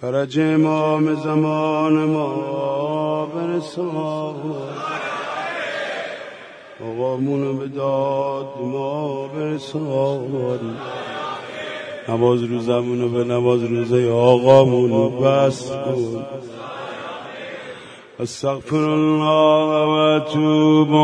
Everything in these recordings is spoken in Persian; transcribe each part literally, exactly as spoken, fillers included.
فرج امام زمان ما برسان، آقامونو به داد ما برسان، نماز روزمونو به نماز روزه آقامونو بس کن. استغفر الله و اتوب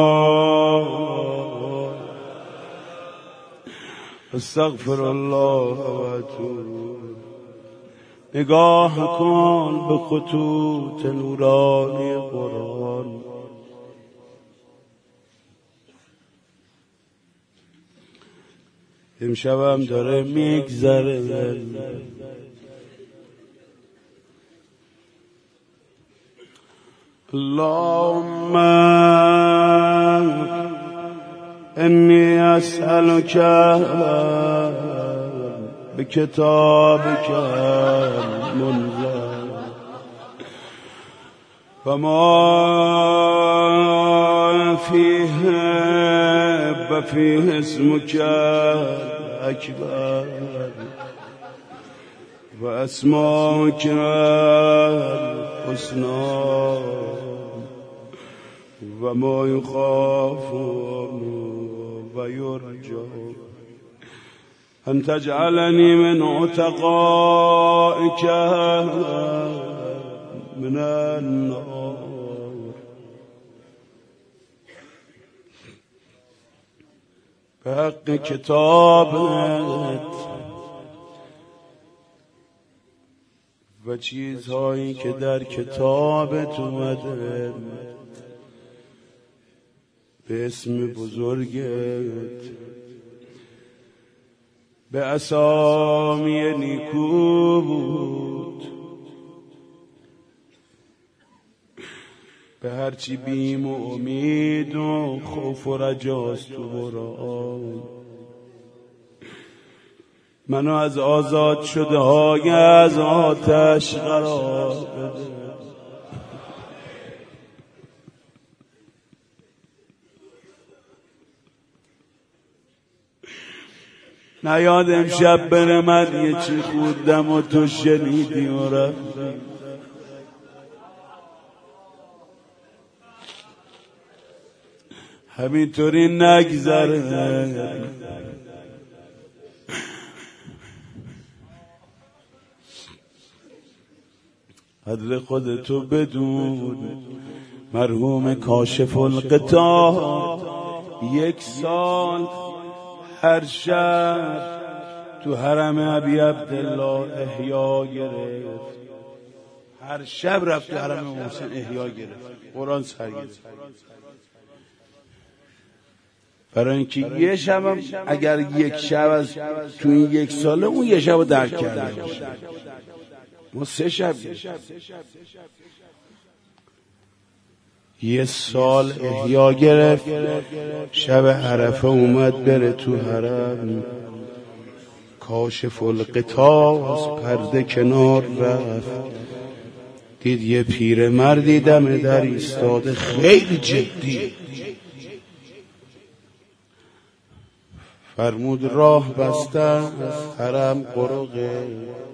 استغفر الله و اتوب. نگاه کن به خطوط نورانی قرآن، امشبم داره میگذره. اللهم انی اسألک بکتابک المنزل و ما فیه و فیه اسمک اکبر و اسماک الحسنا و ما یخاف و یرجى ان تجعلنی من عتقائک من النار. به حق کتابت و چیزهایی که در کتابت اومده، به اسم بزرگت، به اسامی نیکو بود، به هرچی بیم و امید و خوف و رجاست تو قرآن، منو از آزاد شده های از آتش قرار بده. نیاد امشب بره من یه چی خوردم و تو شنیدی و رفتی. همینطوری نگذره. قدر خودتو بدون. مرحوم کاشف الغطا یک سال هر شب تو حرم ابی عبدالله احیا گرفت. هر شب رفت تو حرم محسن احیا گرفت، قرآن سر گرفت. برای اینکه یه شب اگر یک شب از تو این یک ساله اون یه شب رو درک کرده باشه. ما سه شب یه سال احیا گرفت. شب عرفه اومد بره تو حرم، کاشف الغطا از پرده کنار رفت، دید یه پیر مردی دم در ایستاده خیلی جدی. فرمود راه بستن از حرم قرقه.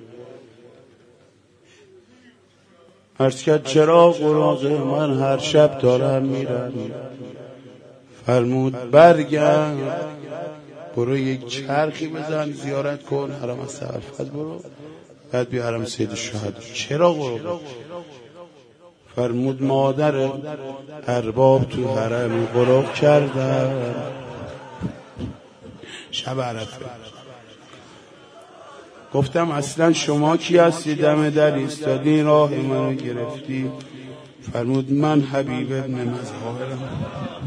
عرض کرد چرا قرقه؟ من هر شب دارم میرم. فرمود برگرد برو یک چرخی بزن زیارت کن حرم از سعرفت برو، بعد بیا حرم سید الشهدا. چرا قرقه؟ فرمود مادر ارباب تو حرم قرق کردن شب عرفه. گفتم اصلا شما کی هستی دم در ایستادی راه منو گرفتی؟ فرمود من حبیب ابن مظاهرم.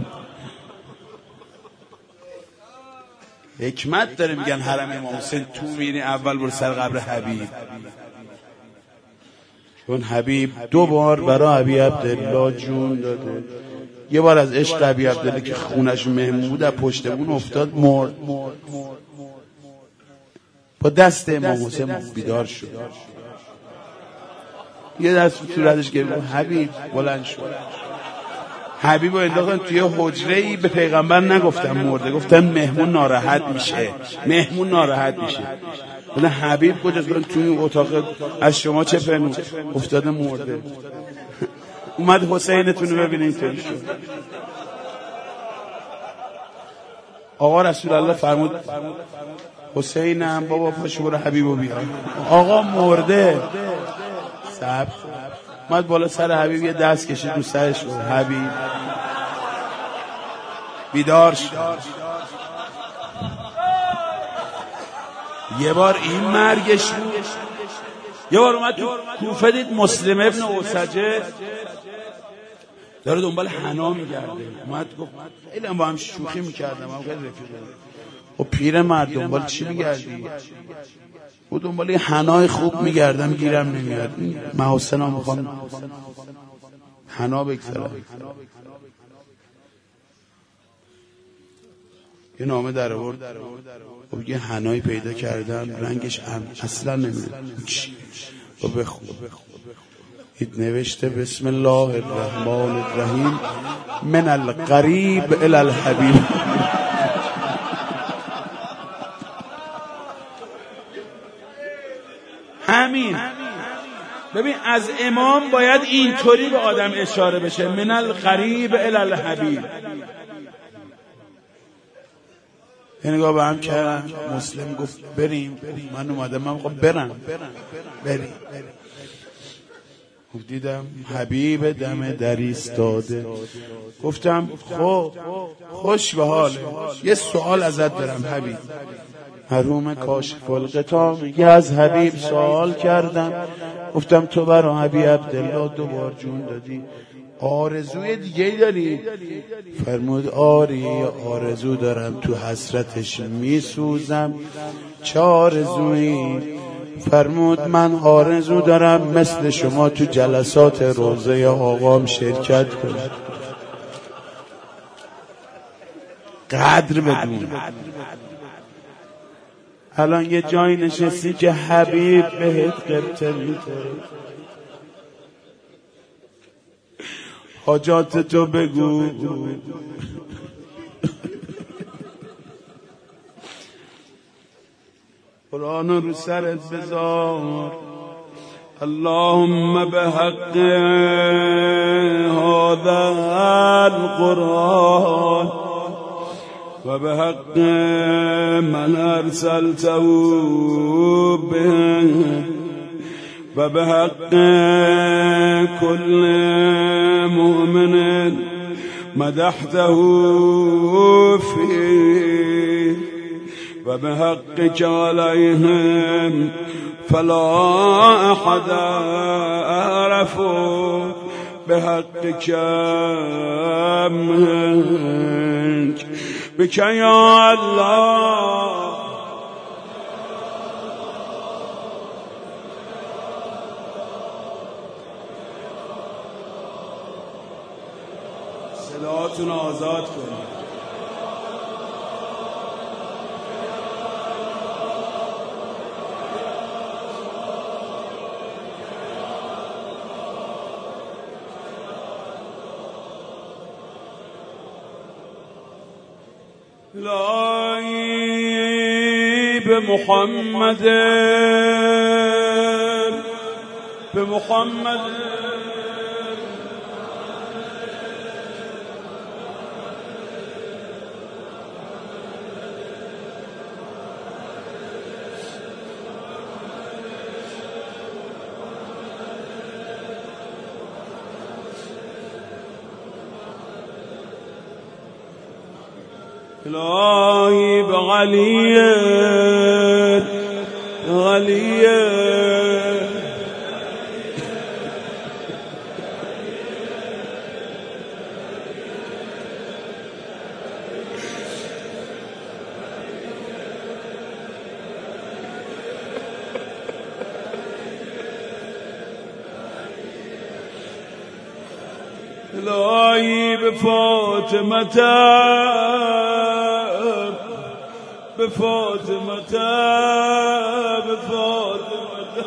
حکمت داره، میگن حرم امام حسین تو میری اول برو سر قبر حبیب، چون حبیب دو بار برای ابی عبدالله جون داده. یه بار از عشق ابی عبدالله که خونش مهمون بود از پشت بون افتاد مرد، با دست امام حسین بیدار شد. یه دست تو صورتش گرفت حبیب بلند شد. حبیب رو انداختن توی حجره‌ای، به پیغمبر نگفتن مرده، گفتن مهمون ناراحت میشه، مهمون ناراحت میشه. نه حبیب کجاست؟ تو این اتاق از شما چه پنون؟ افتاده مرده. اومد حسینتون رو ببینه اینطوری شد. آقا رسول الله فرمود حسینم بابا پاشو برو حبیبو بیار. آقا مرده. صبر اومد بالا سر حبیب یه دست کشید رو سرش رو. حبیب بیدار شد. یه بار این مرگش بود. یه بار اومد تو کوفه دید مسلم ابن اوسجه داره دنبال حنا میگرده. اومد گفت خیلی با هم شوخی میکردم، هم خیلی رفیقه. و پیر مرد دنبال چی میگردی؟ او دنبال یه حنای خوب میگردم گیرم نمیاد. محاسن ها میخوام حنا بگذارم. یه نامه در آورد و یه حنایی پیدا کردم رنگش اصلا نمیاد. و بخون اید نوشته بسم الله الرحمن الرحیم من القریب الی الحبیب. همین. ببین از امام باید اینطوری به آدم اشاره بشه، من القریب الی الحبیب. یه نگاه به هم کردم. مسلم گفت بریم. من اومدم من میخوام برم. بریم. دیدم حبیب دم در ایستاده. گفتم خب خوش به حاله. یه سوال ازت دارم حبیب. حروم کاشف الغطا میگه از حبیب سوال کردم. گفتم تو برا حبیب عبدالله دوبار جون دادی، آرزوی دیگه داری؟ فرمود آری آرزو دارم، تو حسرتش میسوزم. چه آرزویی؟ فرمود من آرزو دارم مثل شما تو جلسات روزه آقام شرکت کنم. قدر بدون. الان یه جایی نشستی که حبیب بهت قبطه میتره. حاجات تو بگو. قرآن رو سرت بذار. اللهم بحق هذا القرآن و بحق من ارسلته به و بحق كل مؤمن مدحته فيه و بحقك عليهم فلا أحد أعرف بحقك منك بك يا الله. صداتون آزاد کنید. الهی به محمد به محمد الهی به علی علی الهی به فاطمه به فاطمه به فاطمه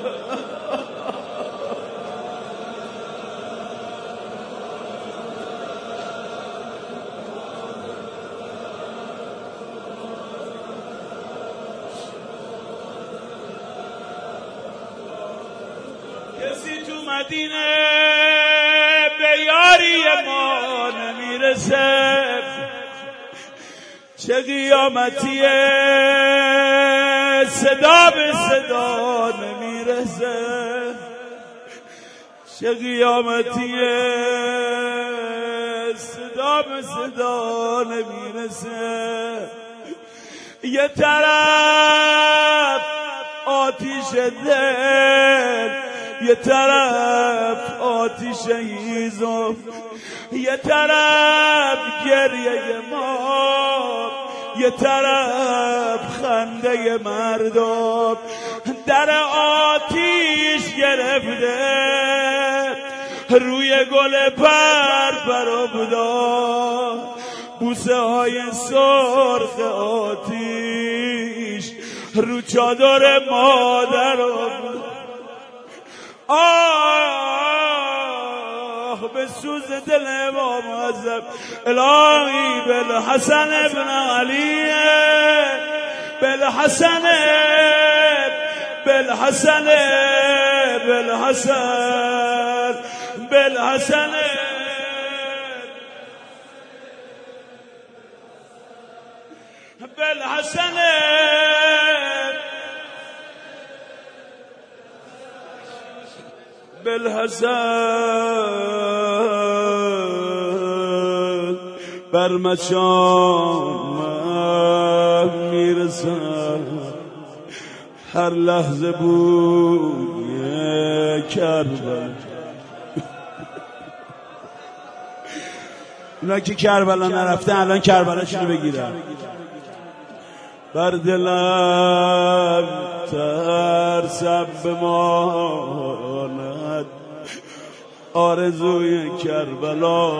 کسی تو مدینه به یاری ما نمیرسه، چه قیامتیه صدا به صدا نمیرسه، چه قیامتیه صدا به صدا نمیرسه. یه طرف آتیش دل، یه طرف آتیش هیزم، یه طرف گریه ما، یه طرف خنده مردم. در آتیش گرفته روی گل پر پر افتاد، بوسه های سرخ آتیش رو چادر مادر افتاد. آه به سوز دل امام معظم الهی بالحسن ابن علی، بالحسن بالحسن بالحسن بالحسن بالحسن بالحسن بر مشام میرسم، هر لحظه بوی کربلا. اونا که کربلا نرفتن الان کربلا چونو بگیرن. بر دلم ترسم بماند آرزوی کربلا،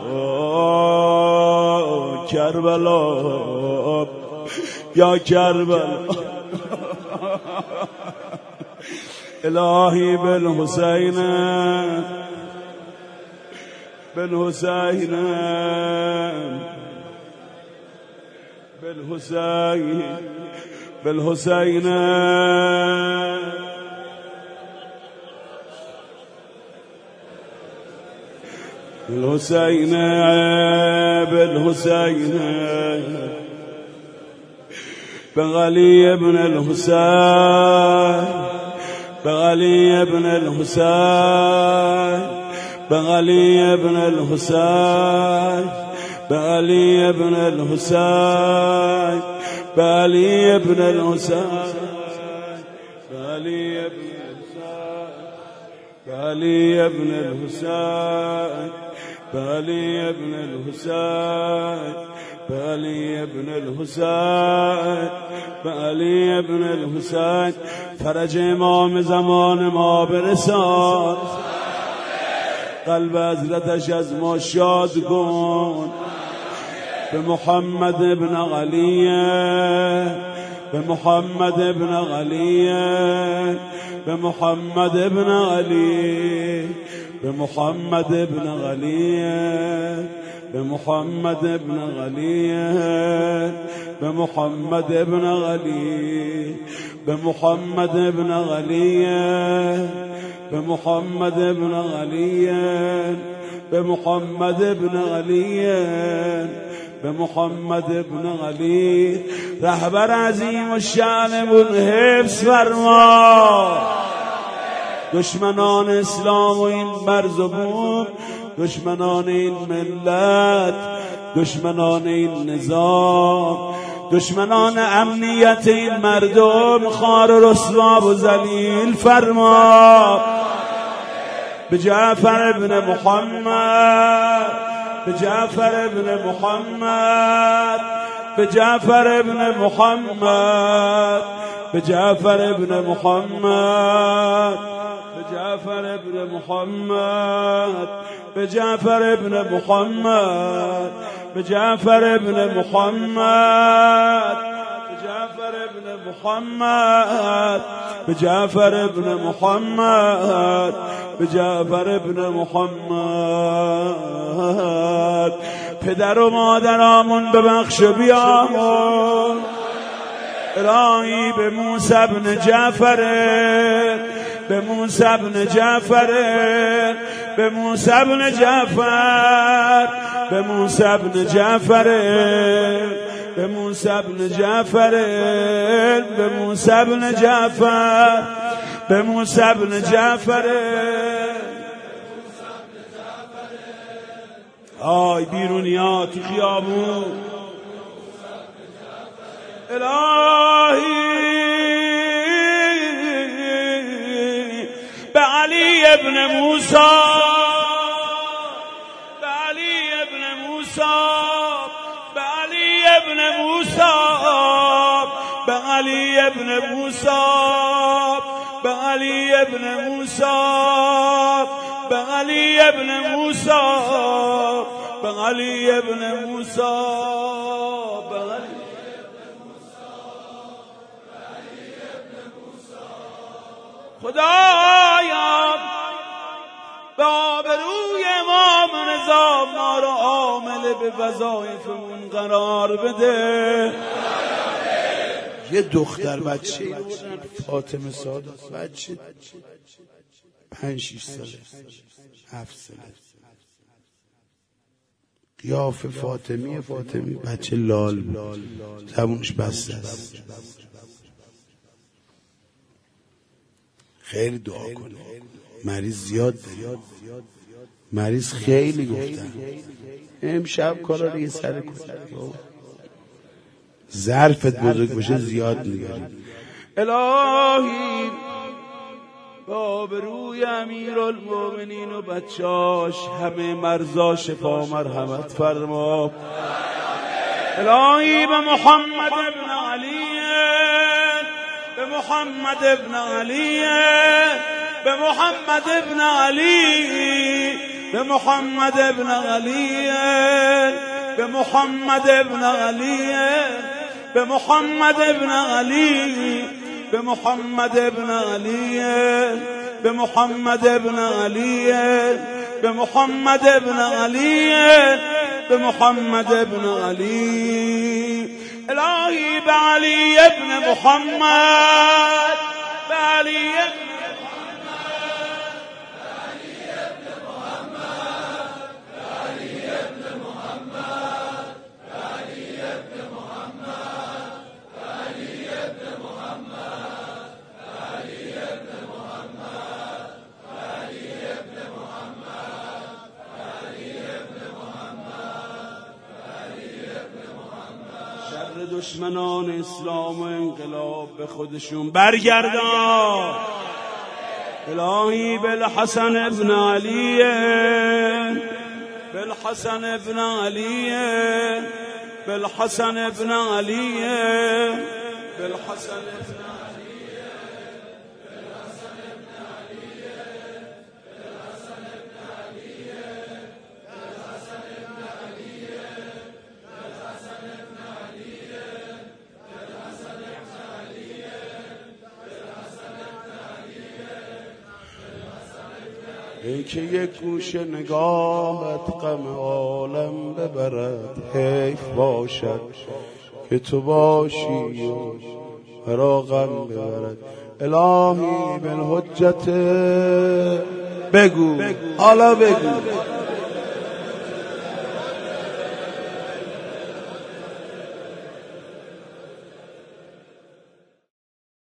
کربلا یا کربلا. الهی بالحسین بالحسین بالحسین بالحسین بالحسین بالحسین بغلی ابن الحسین بغلی ابن الحسین بغلی ابن الحسین بغلی ابن الحسین بغلی ابن الحسین بغلی ابن الحسین بغلی ابن الحسين بغلی ابن الحسين بغلی ابن الحسين بغلی ابن الحسين فرج امام زمان ما برسان، قلب حضرتش از ما شاد کن. به محمد ابن علیه، به محمد ابن علیه، به محمد ابن علی، به محمد ابن علیه، به محمد ابن علیه، به محمد ابن علی، به محمد ابن علیه، به محمد ابن علیه، به محمد ابن علیه، به محمد ابن علی. رهبر عظیم و شأن بون حفظ فرما دشمنان اسلام و این مرز و بوم، دشمنان این ملت، دشمنان این نظام، دشمنان امنیت این مردم خوار و رسوا و ذلیل فرما. به جعفر ابن محمد، به جعفر ابن محمد، به جعفر ابن محمد، به جعفر ابن محمد، به جعفر ابن محمد، به جعفر ابن محمد، به جعفر ابن محمد، به جعفر ابن محمد، به جعفر ابن محمد، به جعفر ابن محمد. پدر و مادرامون ببخش و بیامون. الهی به موسی ابن جعفر به موسی بن جعفر، به موسی بن جعفر، به موسی بن جعفر، به موسی بن جعفر، به موسی بن جعفر، به موسی بن جعفر. آی بیرونیا تو خیابون الهی به علی ابن موسی، به علی ابن موسی، به علی ابن موسی، به علی ابن موسی، به علی ابن موسی، به علی ابن موسی، به علی ابن موسی، به علی خدایا به آبروی امام رضا ما رو عامل به وظایفمون قرار بده. یه دختر بچه فاطمه سادات، بچه پنج شیش ساله، هفت ساله، قیافه فاطمی فاطمی، بچه لال زبونش بسته است. خیلی دعا کنه، مریض زیاد داریم، مریض خیلی گفتن امشب کارا دیگه سر کن، ظرفت بزرگ باشه زیاد نگاریم. الهی با آبروی امیرالمومنین و بچاش همه مرزا شفا مرحمت فرما. الهی به محمد ابن علی، به محمد ابن علی، به محمد ابن علی، به محمد ابن علی، به محمد ابن علی، به محمد ابن علی، به محمد ابن علی، به محمد ابن علی، به محمد ابن علی، به محمد ابن علی. الهی به علی ابن محمد، به علی ابن دشمنان اسلام و انقلاب به خودشون برگردان. الهی بالحسن ابن علی، بالحسن ابن علی، بالحسن ابن علی، بالحسن ابن ای که یک گوش نگاهت غم عالم ببرد، حیف باشد که تو باشی و مرا غم ببرد. الهی بالحجت بگو، حالا بگو